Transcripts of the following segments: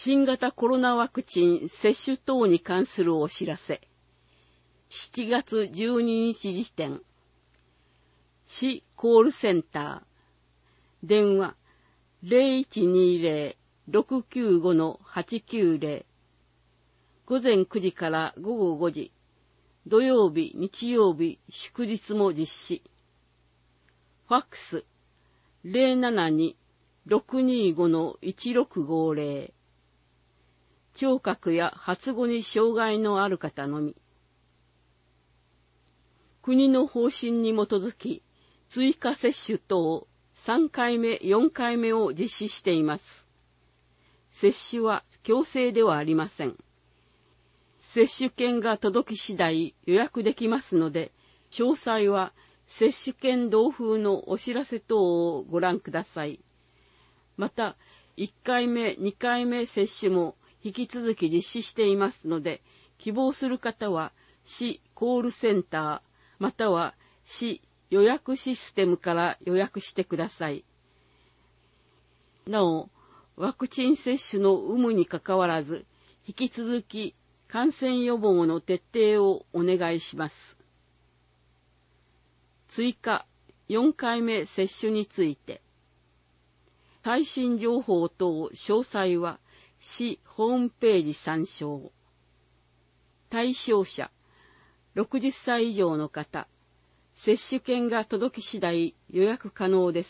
新型コロナワクチン接種等に関するお知らせ。7月12日時点。市コールセンター。電話 0120-695-890。午前9時から午後5時。土曜日、日曜日、祝日も実施。ファックス 072-625-1650。聴覚や発語に障害のある方のみ。国の方針に基づき、追加接種等3回目、4回目を実施しています。接種は強制ではありません。接種券が届き次第予約できますので、詳細は接種券同封のお知らせ等をご覧ください。また、1回目、2回目接種も引き続き実施していますので、希望する方は市コールセンターまたは市予約システムから予約してください。なお、ワクチン接種の有無にかかわらず、引き続き感染予防の徹底をお願いします。追加4回目接種について、最新情報等詳細は市ホームページ参照。対象者、60歳以上の方、接種券が届き次第予約可能です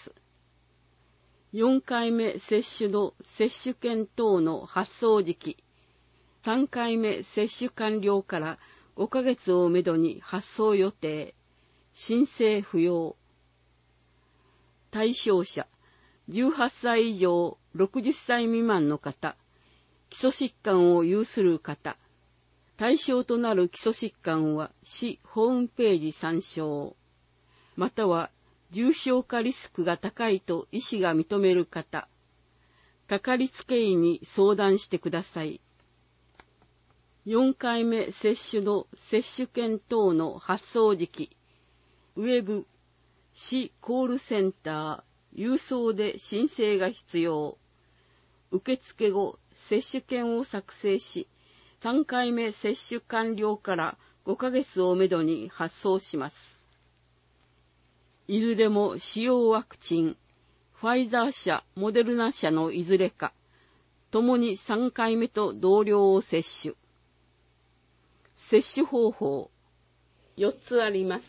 。4回目接種の接種券等の発送時期、3回目接種完了から5ヶ月をめどに発送予定、申請不要。対象者、18歳以上60歳未満の方、基礎疾患を有する方、対象となる基礎疾患は市ホームページ参照、または重症化リスクが高いと医師が認める方、かかりつけ医に相談してください。4回目接種の接種券等の発送時期、ウェブ、市コールセンター、郵送で申請が必要。受付後、接種券を作成し、3回目接種完了から5ヶ月をめどに発送します。いずれも使用ワクチン、ファイザー社、モデルナ社のいずれか、ともに3回目と同量を接種。接種方法、4つあります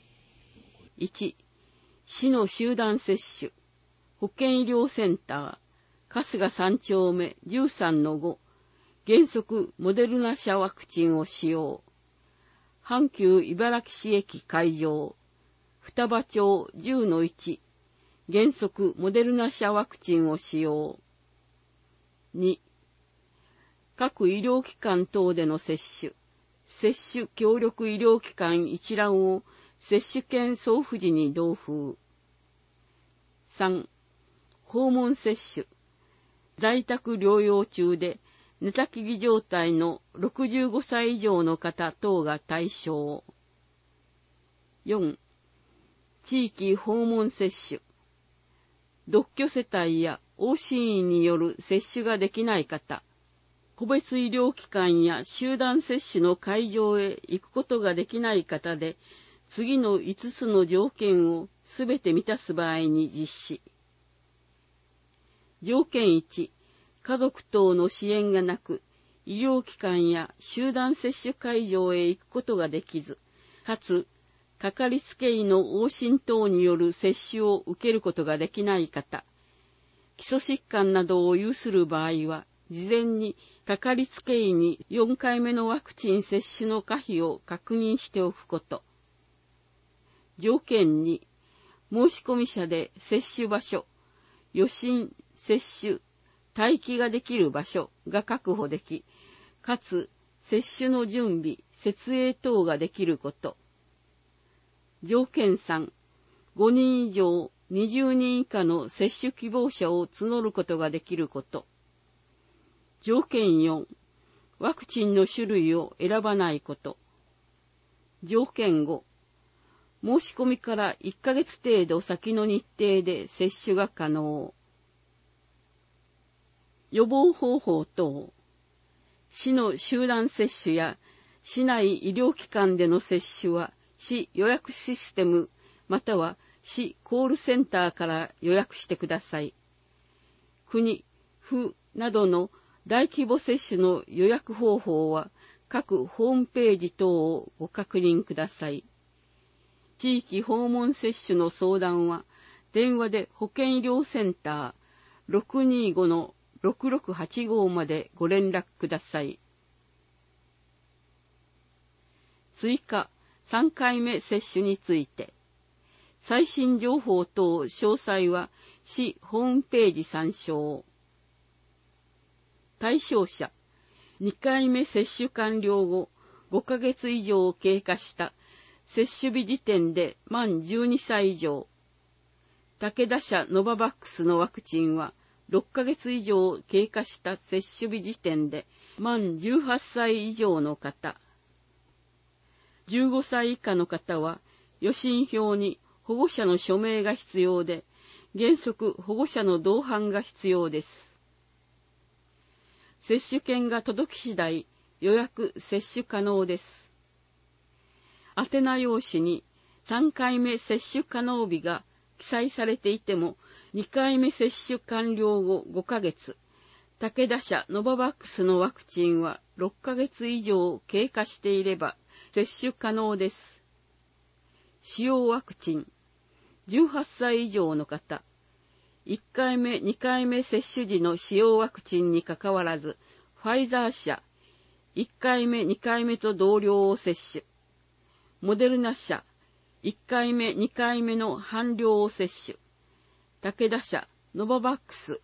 。1、市の集団接種、保健医療センター、春日3丁目 13-5、原則モデルナ社ワクチンを使用。阪急茨城市駅会場、双葉町 10-1、原則モデルナ社ワクチンを使用。2、各医療機関等での接種、接種協力医療機関一覧を接種券送付時に同封。3、訪問接種、在宅療養中で寝たきり状態の65歳以上の方等が対象。4、地域訪問接種、独居世帯や往診医による接種ができない方、個別医療機関や集団接種の会場へ行くことができない方で、次の5つの条件をすべて満たす場合に実施。条件1、家族等の支援がなく、医療機関や集団接種会場へ行くことができず、かつ、かかりつけ医の往診等による接種を受けることができない方、基礎疾患などを有する場合は、事前にかかりつけ医に4回目のワクチン接種の可否を確認しておくこと。条件2、申込者で接種場所、予診、接種、待機ができる場所が確保でき、かつ接種の準備、設営等ができること。条件3、5人以上20人以下の接種希望者を募ることができること。条件4、ワクチンの種類を選ばないこと。条件5、申し込みから1ヶ月程度先の日程で接種が可能。 予防方法等、市の集団接種や市内医療機関での接種は市予約システムまたは市コールセンターから予約してください。国、府などの大規模接種の予約方法は各ホームページ等をご確認ください。地域訪問接種の相談は電話で保健医療センター 625-6685 までご連絡ください。追加3回目接種について、最新情報等詳細は市ホームページ参照。対象者、2回目接種完了後5ヶ月以上経過した接種日時点で満12歳以上。武田社ノババックスのワクチンは6ヶ月以上経過した接種日時点で満18歳以上の方。15歳以下の方は予診票に保護者の署名が必要で、原則保護者の同伴が必要です。接種券が届き次第予約接種可能です。宛名用紙に3回目接種可能日が記載されていても、2回目接種完了後5ヶ月、武田社ノババックスのワクチンは6ヶ月以上経過していれば接種可能です。使用ワクチン、18歳以上の方、1回目、2回目接種時の使用ワクチンにかかわらず、ファイザー社、1回目、2回目と同量を接種。モデルナ社、1回目、2回目の半量を接種。武田社、ノババックス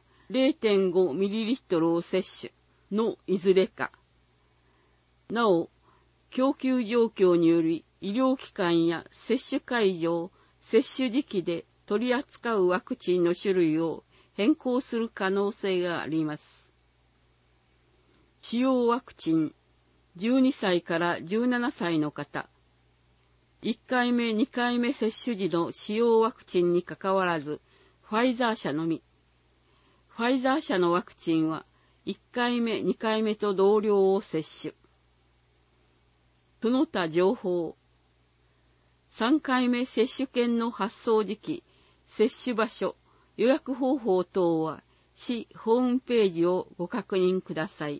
0.5ml を接種のいずれか。なお、供給状況により医療機関や接種会場、接種時期で取り扱うワクチンの種類を変更する可能性があります。使用ワクチン、12歳から17歳の方、1回目、2回目接種時の使用ワクチンにかかわらず、ファイザー社のみ。ファイザー社のワクチンは、1回目、2回目と同量を接種。その他情報。3回目接種券の発送時期、接種場所、予約方法等は、市ホームページをご確認ください。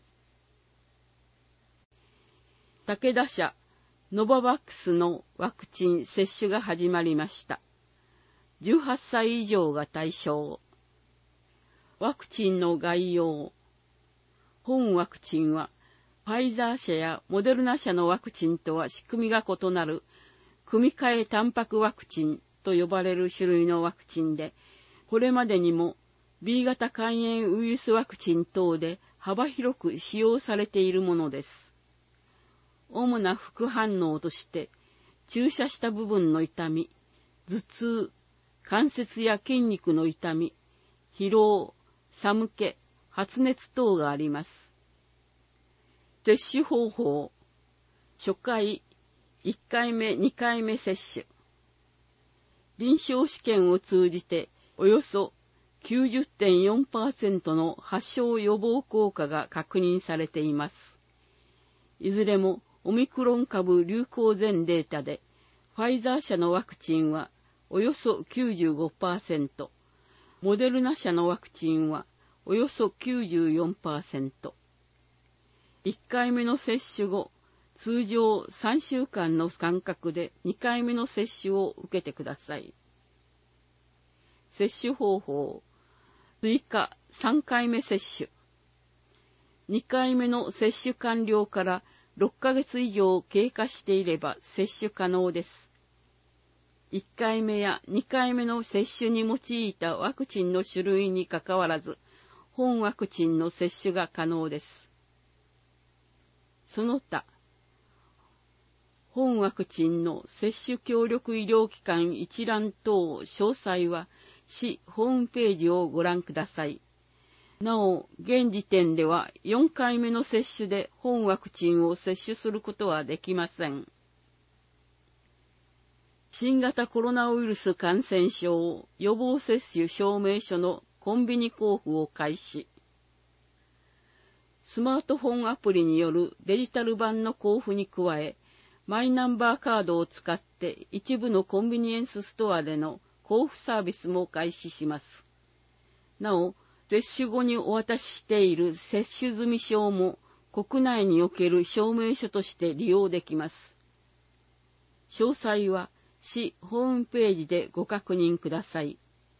武田社ノババックスのワクチン接種が始まりました。18歳以上が対象。ワクチンの概要。本ワクチンは、ファイザー社やモデルナ社のワクチンとは仕組みが異なる、組み換えタンパクワクチンと呼ばれる種類のワクチンで、これまでにも B 型肝炎ウイルスワクチン等で幅広く使用されているものです。主な副反応として、注射した部分の痛み、頭痛、関節や筋肉の痛み、疲労、寒気、発熱等があります。接種方法。初回、1回目、2回目接種。臨床試験を通じて、およそ 90.4% の発症予防効果が確認されています。いずれもオミクロン株流行前データで、ファイザー社のワクチンはおよそ 95%、モデルナ社のワクチンはおよそ 94%。1回目の接種後、通常3週間の間隔で2回目の接種を受けてください。接種方法。追加3回目接種。2回目の接種完了から6ヶ月以上経過していれば接種可能です。1回目や2回目の接種に用いたワクチンの種類にかかわらず、本ワクチンの接種が可能です。その他、本ワクチンの接種協力医療機関一覧等詳細は市ホームページをご覧ください。なお、現時点では4回目の接種で本ワクチンを接種することはできません。新型コロナウイルス感染症予防接種証明書のコンビニ交付を開始。 スマートフォンアプリによるデジタル版の交付に加え、マイナンバーカードを使って一部のコンビニエンスストアでの交付サービスも開始します。なお、接種後にお渡ししている接種済証も国内における証明書として利用できます。詳細は市ホームページでご確認ください。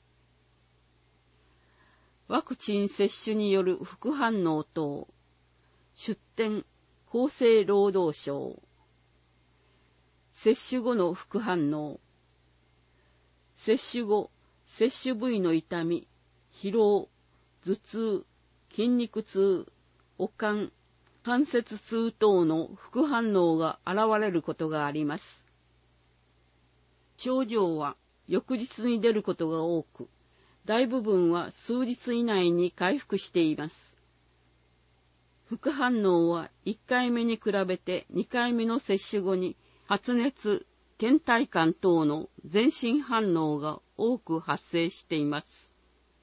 ワクチン接種による副反応等。出典、厚生労働省。接種後の副反応。接種後、接種部位の痛み、疲労、頭痛、筋肉痛、悪寒、関節痛等の副反応が現れることがあります。症状は翌日に出ることが多く、大部分は数日以内に回復しています。副反応は1回目に比べて2回目の接種後に発熱、倦怠感等の全身反応が多く発生しています。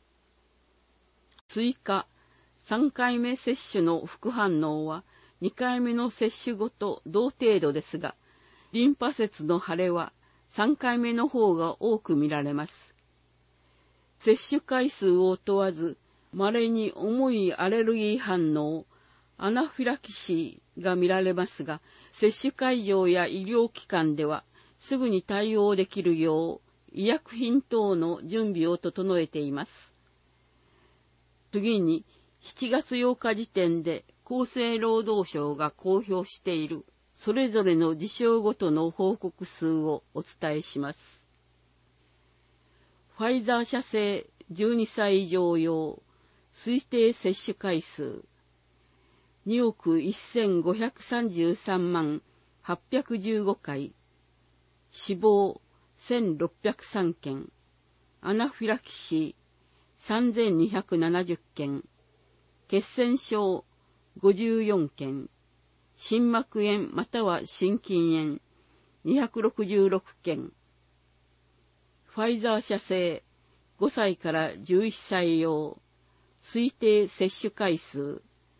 追加、3回目接種の副反応は2回目の接種後と同程度ですが、リンパ節の腫れは3回目の方が多く見られます。接種回数を問わず、稀に重いアレルギー反応、アナフィラキシーが見られますが、接種会場や医療機関ではすぐに対応できるよう医薬品等の準備を整えています。次に、7月8日時点で厚生労働省が公表しているそれぞれの事象ごとの報告数をお伝えします。ファイザー社製12歳以上用推定接種回数2億1533万815回、死亡1603件、アナフィラキシー3270件、血栓症54件、心膜炎または心筋炎266件、ファイザー社製5歳から11歳用推定接種回数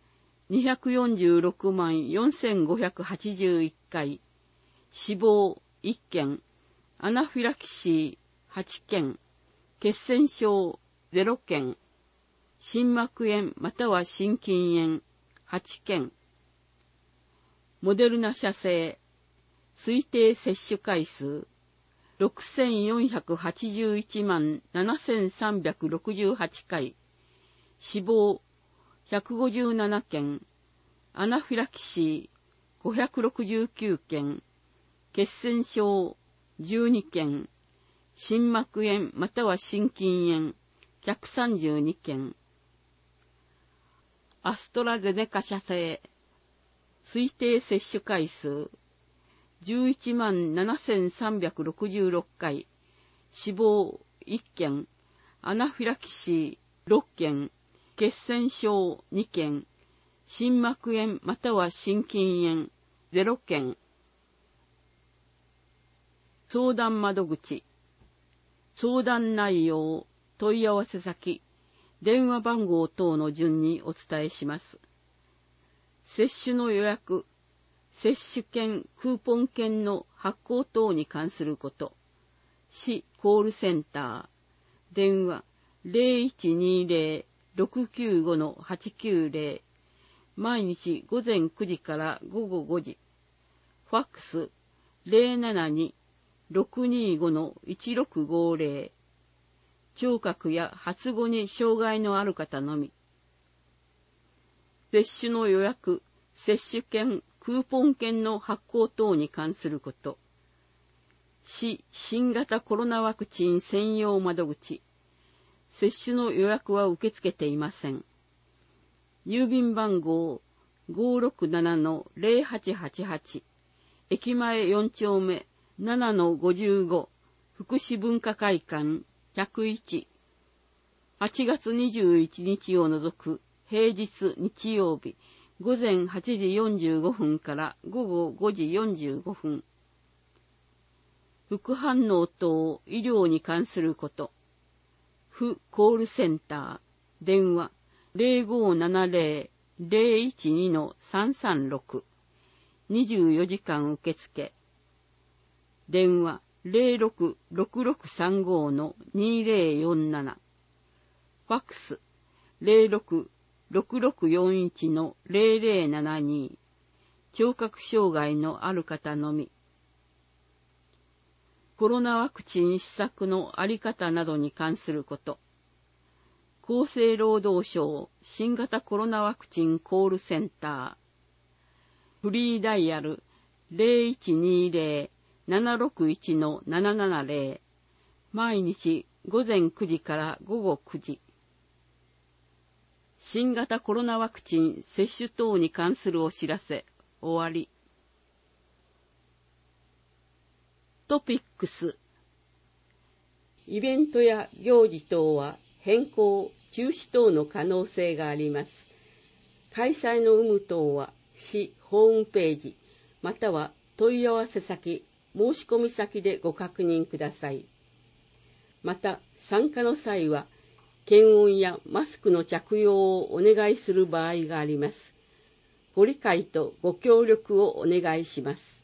246万4581回、死亡1件、アナフィラキシー8件、血栓症0件、心膜炎または心筋炎8件、モデルナ社製推定接種回数6481万7368回、死亡157件、アナフィラキシー569件、血栓症12件、心膜炎または心筋炎132件、アストラゼネカ社製推定接種回数11万7366回、死亡1件、アナフィラキシー6件、血栓症2件、心膜炎または心筋炎0件。相談窓口、相談内容、問い合わせ先、電話番号等の順にお伝えします。接種の予約、接種券、クーポン券の発行等に関すること、市コールセンター、電話 0120-695-890、毎日午前9時から午後5時、ファックス 072-625-1650、聴覚や発語に障害のある方のみ。接種の予約、接種券、クーポン券の発行等に関すること。市新型コロナワクチン専用窓口。接種の予約は受け付けていません。郵便番号 567-0888 駅前4丁目 7-55 福祉文化会館101 8月21日を除く平日日曜日午前8時45分から午後5時45分。副反応等医療に関すること。府コールセンター、電話 012-336 24時間受付。電話066635-2047。ファックス066641-0072。聴覚障害のある方のみ。コロナワクチン施策のあり方などに関すること。厚生労働省新型コロナワクチンコールセンター。フリーダイヤル 0120-761-770。毎日午前9時から午後9時。新型コロナワクチン接種等に関するお知らせ。終わり。トピックス。イベントや行事等は変更、中止等の可能性があります。開催の有無等は市ホームページ、または問い合わせ先、申し込み先でご確認ください。また、参加の際は、検温やマスクの着用をお願いする場合があります。ご理解とご協力をお願いします。